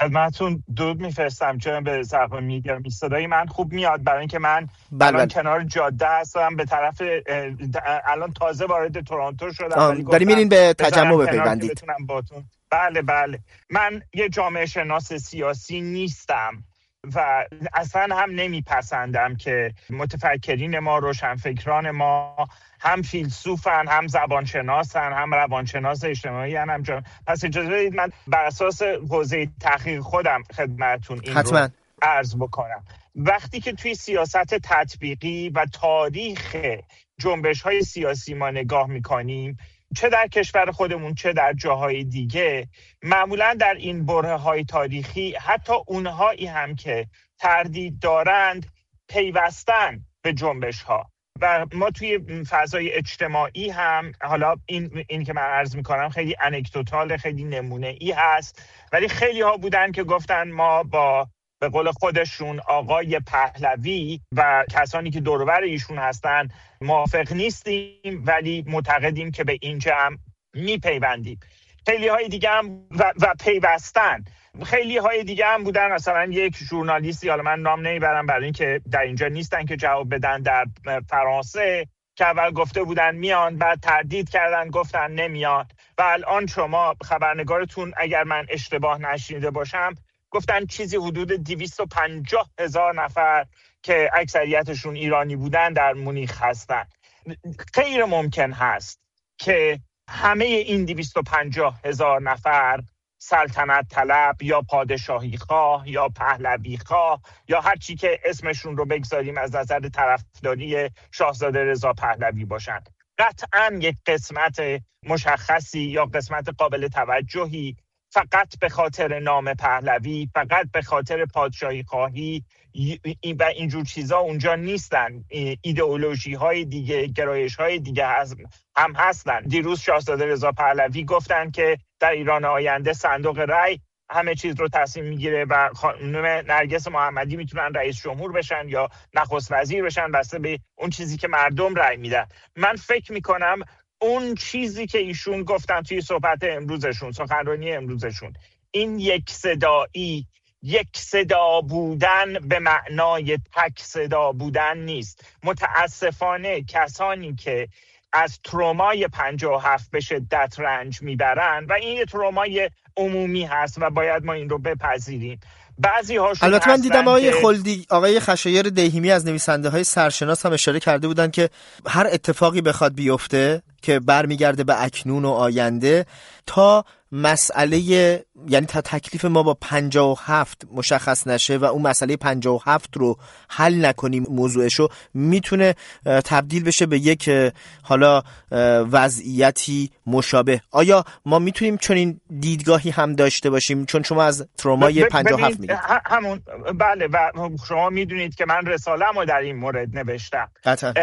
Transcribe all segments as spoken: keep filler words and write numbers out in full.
خدمتتون درود میفرستم چون به صفحه میگم صدای من خوب میاد، برای اینکه من بل الان بل. کنار جاده هستم به طرف الان تازه وارد تورنتو شدم، ولی داری میرین به تجمع بپیوندید که بپیوندید. بتونم باتون. بله بله، من یه جامعه شناس سیاسی نیستم و اصلا هم نمیپسندم که متفکرین ما، روشنفکران ما هم فیلسوفن، هم زبانشناسن، هم روانشناس اجتماعی هن، هم جان. پس اجازه بدید من بر اساس حوزه تحقیق خودم خدمتتون این حتما. رو عرض بکنم. وقتی که توی سیاست تطبیقی و تاریخ جنبش های سیاسی ما نگاه میکنیم، چه در کشور خودمون چه در جاهای دیگه، معمولا در این بره های تاریخی حتی اونهایی هم که تردید دارند پیوستن به جنبش ها و ما توی فضای اجتماعی هم، حالا این این که من عرض میکنم خیلی انکدوتال، خیلی نمونه ای هست، ولی خیلی ها بودن که گفتن ما با به قول خودشون آقای پهلوی و کسانی که دور و بر ایشون هستن موافق نیستیم، ولی معتقدیم که به این جمع میپیوندیم. خیلی های دیگه هم و, و پیوستن. خیلی های دیگه هم بودن، مثلا یک ژورنالیستی، حالا من نام نمیبرم برای اینکه در اینجا نیستن که جواب بدن، در فرانسه که اول گفته بودن میان، بعد تردید کردن گفتن نمیان و الان شما خبرنگارتون اگر من اشتباه نشنیده باشم گفتن چیزی حدود دویست و پنجاه هزار نفر که اکثریتشون ایرانی بودن در مونیخ هستن. غیر ممکن هست که همه این دویست و پنجاه هزار نفر سلطنت طلب یا پادشاهی خواه یا پهلوی خواه یا هر چی که اسمشون رو بگذاریم از نظر طرفداری شاهزاده رضا پهلوی باشند. قطعاً یک قسمت مشخصی یا قسمت قابل توجهی فقط به خاطر نام پهلوی، فقط به خاطر پادشاهی خواهی و اینجور چیزا اونجا نیستن. ایدئولوژی های دیگه، گرایش های دیگه هم هستن. دیروز شاهزاده رضا پهلوی گفتن که در ایران آینده صندوق رای همه چیز رو تصمیم میگیره و خانم نرگس محمدی میتونن رئیس جمهور بشن یا نخست وزیر بشن بسته به اون چیزی که مردم رای میدن. من فکر میکنم اون چیزی که ایشون گفتن توی صحبت امروزشون، سخنرانی امروزشون، این یک صدایی، یک صدا بودن به معنای تک صدا بودن نیست. متاسفانه کسانی که از ترومای پنجاه و هفت به شدت رنج میبرن و این ترومای عمومی هست و باید ما این رو بپذیریم. بعضی هاشون البته من دیدم آقای که... خلدی، آقای خشایر دهیمی از نویسنده های سرشناس هم اشاره کرده بودن که هر اتفاقی بخواد بیفته که برمیگرده به اکنون و آینده، تا مسئله، یعنی تا تکلیف ما با پنجاه و هفت مشخص نشه و اون مسئله پنجاه و هفت رو حل نکنیم، موضوعشو میتونه تبدیل بشه به یک حالا وضعیتی مشابه. آیا ما میتونیم چنین دیدگاهی هم داشته باشیم؟ چون شما از ترومای پنجاه و هفت میگید. همون بله، و شما میدونید که من رساله‌مو در این مورد نوشتم. قطعا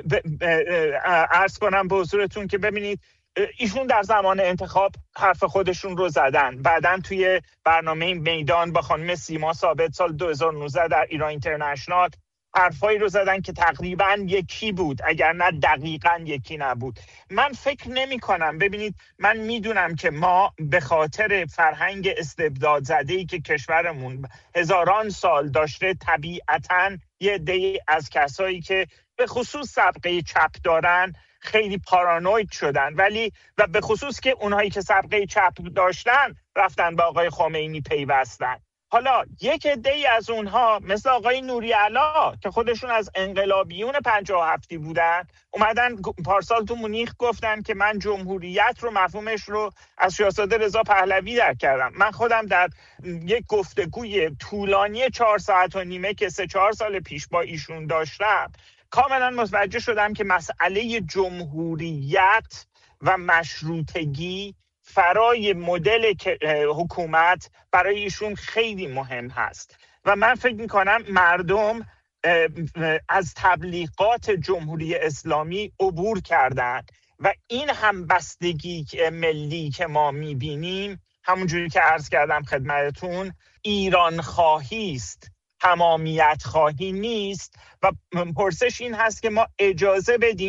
عرض کنم به حضورتون که ببینید ایشون در زمان انتخاب حرف خودشون رو زدن، بعدن توی برنامه میدان با خانم سیما ثابت سال دو هزار و نوزده در ایران اینترنشنال حرفایی رو زدن که تقریبا یکی بود، اگر نه دقیقاً یکی نبود. من فکر نمی کنم، ببینید من میدونم که ما به خاطر فرهنگ استبداد زده‌ای که کشورمون هزاران سال داشته، طبیعتاً یه عده‌ای از کسایی که به خصوص سابقه چپ دارن خیلی پارانوید شدن، ولی و به خصوص که اونهایی که سابقه چپ داشتن رفتن به آقای خمینی پیوستن. حالا یک عده‌ای از اونها مثل آقای نوری علا که خودشون از انقلابیون پنجاه و هفتی بودن، اومدن پارسال تو مونیخ گفتن که من جمهوریت رو، مفهومش رو از شاهزاده رضا پهلوی درک کردم. من خودم در یک گفتگوی طولانی چهار ساعت و نیمه که سه چهار سال پیش با ایشون داشتم کاملا متوجه شدم که مسئله جمهوریت و مشروطگی فرای مدل حکومت برای ایشون خیلی مهم هست و من فکر میکنم مردم از تبلیغات جمهوری اسلامی عبور کردن و این همبستگی ملی که ما میبینیم، همونجوری که عرض کردم خدمتتون، ایران خواهی است، تمامیت خواهی نیست. و پرسش این هست که ما اجازه بدیم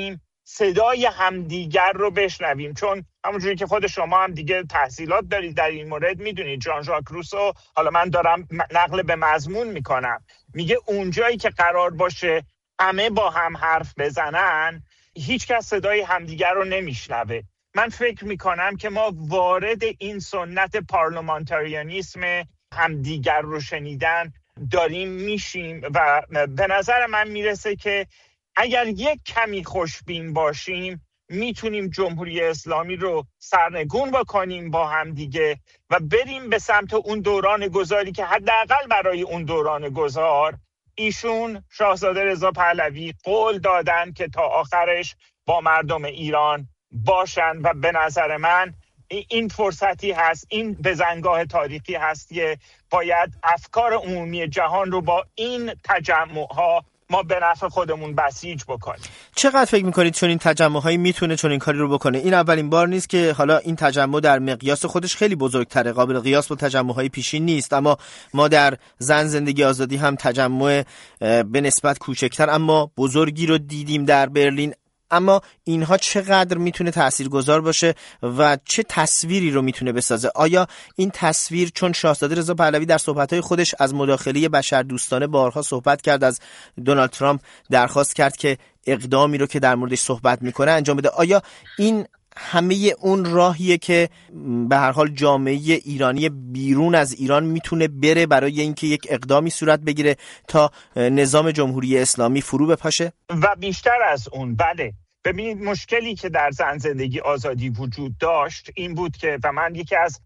صدای همدیگر رو بشنویم، چون همونجوری که خود شما هم دیگه تحصیلات دارید در این مورد میدونید ژان ژاک روسو، حالا من دارم نقل به مضمون میکنم، میگه اونجایی که قرار باشه همه با هم حرف بزنن هیچ کس صدای همدیگر رو نمیشنوه. من فکر میکنم که ما وارد این سنت پارلمانتاریانیسم همدیگر رو شنیدن داریم میشیم و به نظر من میرسه که اگر یک کمی خوشبین باشیم میتونیم جمهوری اسلامی رو سرنگون بکنیم با هم دیگه و بریم به سمت اون دوران گذاری که حداقل برای اون دوران گذار ایشون شاهزاده رضا پهلوی قول دادن که تا آخرش با مردم ایران باشن و به نظر من این فرصتی هست، این بزنگاه تاریخی هست که باید افکار عمومی جهان رو با این تجمعها ما به نفع خودمون بسیج بکنیم. چقدر فکر میکنید چون این تجمع‌هایی میتونه چون این کاری رو بکنه؟ این اولین بار نیست که حالا این تجمع در مقیاس خودش خیلی بزرگتره، قابل قیاس با تجمع‌های پیشین نیست، اما ما در زن زندگی آزادی هم تجمع به نسبت کوچکتر اما بزرگی رو دیدیم در برلین. اما اینها چقدر میتونه تاثیرگذار باشه و چه تصویری رو میتونه بسازه؟ آیا این تصویر، چون شاهزاده رضا پهلوی در صحبت‌های خودش از مداخله بشردوستانه بارها صحبت کرد، از دونالد ترامپ درخواست کرد که اقدامی رو که در موردش صحبت میکنه انجام بده، آیا این همه اون راهیه که به هر حال جامعه ایرانی بیرون از ایران میتونه بره برای اینکه یک اقدامی صورت بگیره تا نظام جمهوری اسلامی فرو بپاشه؟ و بیشتر از اون، بله. ببینید مشکلی که در زن زندگی آزادی وجود داشت این بود که و من یکی از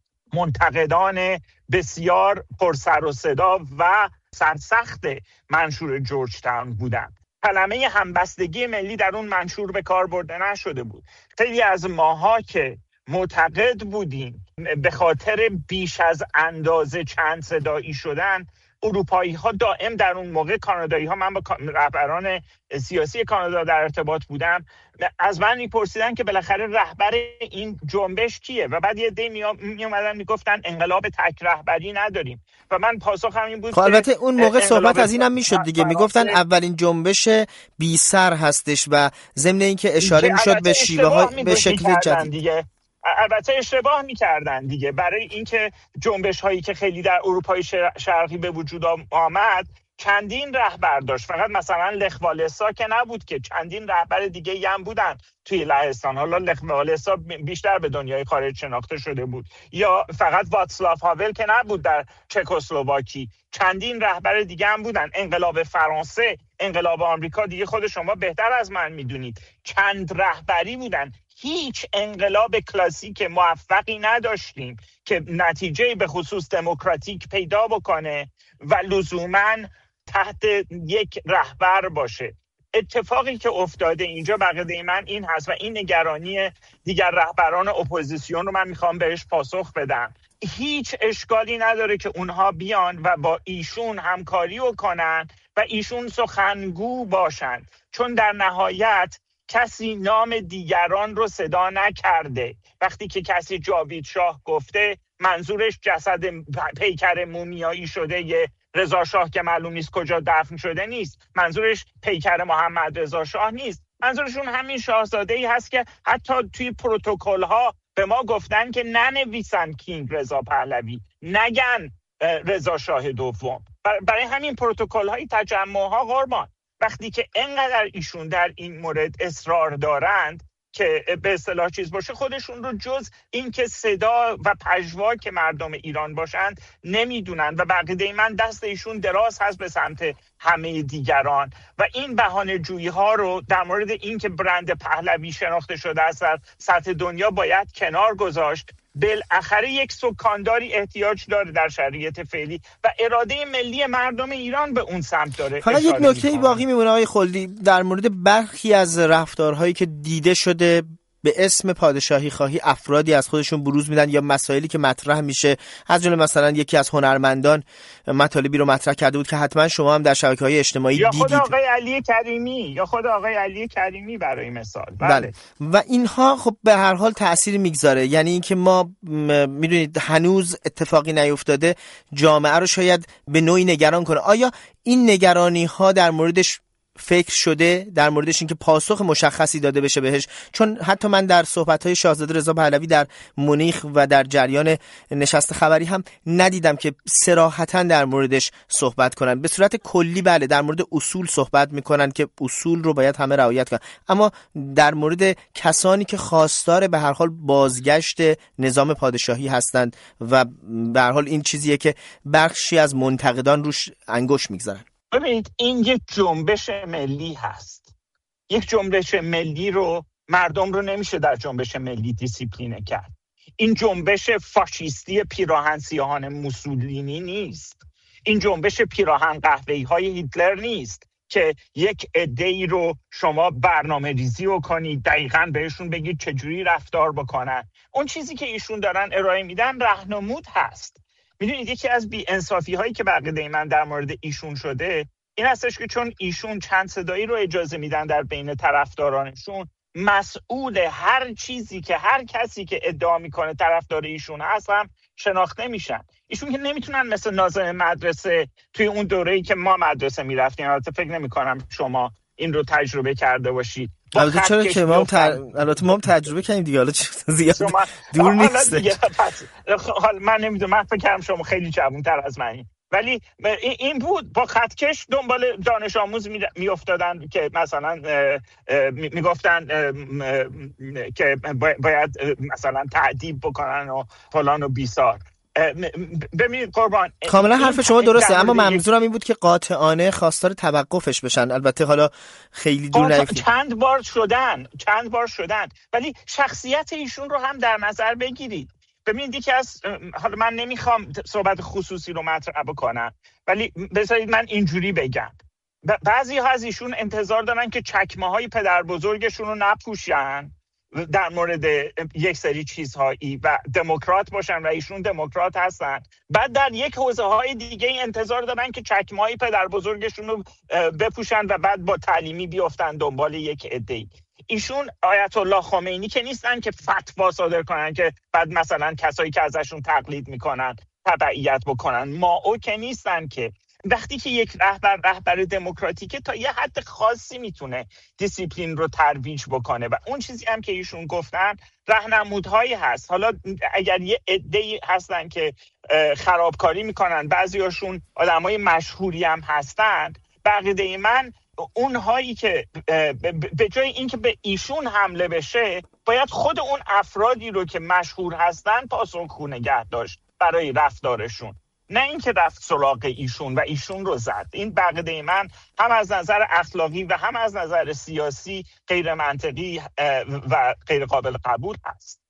منتقدان بسیار پرسر و صدا و سرسخت منشور جورج تاون بودم. کلمه همبستگی ملی در اون منشور به کار برده نشده بود. خیلی از ماها که معتقد بودیم به خاطر بیش از اندازه چند صدایی شدن، اروپایی ها دائم در اون موقع، کانادایی ها، من با رهبران سیاسی کانادا در ارتباط بودم، از من میپرسیدن که بالاخره رهبر این جنبش کیه و بعد یه دی می اومدن میگفتن انقلاب تک رهبری نداریم و من پاسخ همین بود. البته اون موقع صحبت از اینم میشد دیگه، میگفتن اولین جنبش بی سر هستش و ضمن اینکه اشاره میشد به شیوه ها به شکل جدید. البته اشتباه میکردن دیگه، برای اینکه جنبش هایی که خیلی در اروپای شرقی به وجود آمد چندین رهبر داشت، فقط مثلا لخ والسا که نبود که، چندین رهبر دیگه هم بودن توی لهستان. حالا لخ والسا بیشتر به دنیای خارج شناخته شده بود، یا فقط واتسلاو هاول که نبود در چکسلواکی، چندین رهبر دیگه هم بودن. انقلاب فرانسه، انقلاب آمریکا، دیگه خود شما بهتر از من میدونید چند رهبری بودن. هیچ انقلاب کلاسیک موفقی نداشتیم که نتیجه به خصوص دموکراتیک پیدا بکنه و لزوماً تحت یک رهبر باشه. اتفاقی که افتاده اینجا بقیده من این هست و این نگرانی دیگر رهبران اپوزیسیون رو من میخوام بهش پاسخ بدم. هیچ اشکالی نداره که اونها بیان و با ایشون همکاری کنن و ایشون سخنگو باشن، چون در نهایت کسی نام دیگران رو صدا نکرده. وقتی که کسی جاوید شاه گفته منظورش جسد پیکر مومیایی شده یه رضا شاه که معلوم نیست کجا دفن شده نیست، منظورش پیکر محمد رضا شاه نیست، منظورشون همین شاهزاده‌ای هست که حتی توی پروتکل ها به ما گفتن که ننویسن کینگ رضا پهلوی، نگن رضا شاه دوم. برای همین پروتکل های تجمع ها قربان، وقتی که انقدر ایشون در این مورد اصرار دارند که به اصطلاح چیز باشه، خودشون رو جز این که صدا و پژوا که مردم ایران باشند نمیدونن و بقیده من دست ایشون دراز هست به سمت همه دیگران و این بهانه جویی ها رو در مورد این که برند پهلوی شناخته شده است در سطح دنیا باید کنار گذاشت. بالاخره یک سکانداری احتیاج داره در شرایط فعلی و اراده ملی مردم ایران به اون سمت داره. حالا یک نکته باقی میمونه آقای خلدی در مورد برخی از رفتارهایی که دیده شده به اسم پادشاهی خواهی افرادی از خودشون بروز میدن یا مسائلی که مطرح میشه، از جمله مثلا یکی از هنرمندان مطالبی رو مطرح کرده بود که حتما شما هم در شبکه‌های اجتماعی یا دیدید، خود آقای علی کریمی یا خود آقای علی کریمی برای مثال. بله. بله. و اینها خب به هر حال تأثیر میگذاره، یعنی اینکه ما میدونید هنوز اتفاقی نیفتاده، جامعه رو شاید به نوعی نگران کنه. آیا این نگرانی ها در موردش فکر شده در موردش، اینکه پاسخ مشخصی داده بشه بهش؟ چون حتی من در صحبت‌های شاهزاده رضا پهلوی در مونیخ و در جریان نشست خبری هم ندیدم که صراحتاً در موردش صحبت کنن. به صورت کلی بله در مورد اصول صحبت میکنن که اصول رو باید همه رعایت کنن، اما در مورد کسانی که خواستار به هر حال بازگشت نظام پادشاهی هستند و به هر حال این چیزیه که بخشی از منتقدان روش انگشت میگذارن. ببینید این یک جنبش ملی هست. یک جنبش ملی رو مردم رو نمیشه در جنبش ملی دیسیپلینه کرد. این جنبش فاشیستی پیراهن سیاهان موسولینی نیست. این جنبش پیراهن قهوه‌ای های هیتلر نیست که یک عده‌ای رو شما برنامه ریزی رو کنید، دقیقاً بهشون بگید چجوری رفتار بکنن. اون چیزی که ایشون دارن ارائه میدن راهنمود هست. میدونید یکی از بی انصافی هایی که بقیده من در مورد ایشون شده این هستش که چون ایشون چند صدایی رو اجازه میدن در بین طرفدارانشون، مسئول هر چیزی که هر کسی که ادعا میکنه طرفدار ایشون هست هم شناخته میشن. ایشون که نمیتونن مثل ناظم مدرسه توی اون دوره‌ای که ما مدرسه میرفتیم، البته فکر نمیکنم شما این رو تجربه کرده باشید. البته چرا که ما هم تر... البته ما هم تجربه کردیم دیگه، حالا زیاد شما... دور نیست. حالا من نمیدونم، من فکر کردم شما خیلی جوان‌تر از منی، ولی این بود با خطکش دنبال دانش آموز میافتادن که مثلا میگفتن که باید مثلا تعذیب بکنن و فلان و بیسار. ببینید قربان، کاملا حرف شما درسته، اما منظورم این بود که قاطعانه خواستار توقفش بشن. البته حالا خیلی دور نرفتیم، چند بار شدن چند بار شدن ولی شخصیت ایشون رو هم در نظر بگیرید. ببینید یکی از، حالا من نمیخوام صحبت خصوصی رو مطرح بکنم ولی بذارید من اینجوری بگم، بعضی ها از ایشون انتظار دارن که چکمه های پدر بزرگشون رو نپوشن در مورد یک سری چیزهایی و دموکرات باشن و ایشون دموکرات هستن، بعد در یک حوزه های دیگه انتظار دارن که چکمه های پدر بزرگشون رو بپوشن و بعد با تعلیمی بیافتن دنبال یک عده‌ای. ایشون آیت الله خمینی که نیستن که فتوا صادر کنن که بعد مثلا کسایی که ازشون تقلید میکنن تبعیت بکنن. ماو که نیستن که وقتی که یک رهبر رهبر دموکراتیکه تا یه حد خاصی میتونه دیسیپلین رو ترویج بکنه و اون چیزی هم که ایشون گفتن راهنمودهایی هست. حالا اگر یه عده‌ای هستن که خرابکاری میکنن، بعضیاشون آدمای مشهوری هم هستن، بقیده من اونهایی که به جای اینکه به ایشون حمله بشه باید خود اون افرادی رو که مشهور هستن پاسخگو نگه داشت برای رفتارشون، نه اینکه رفت سراغ ایشون و ایشون رو زد. این بقیده من هم از نظر اخلاقی و هم از نظر سیاسی غیر منطقی و غیر قابل قبول هست.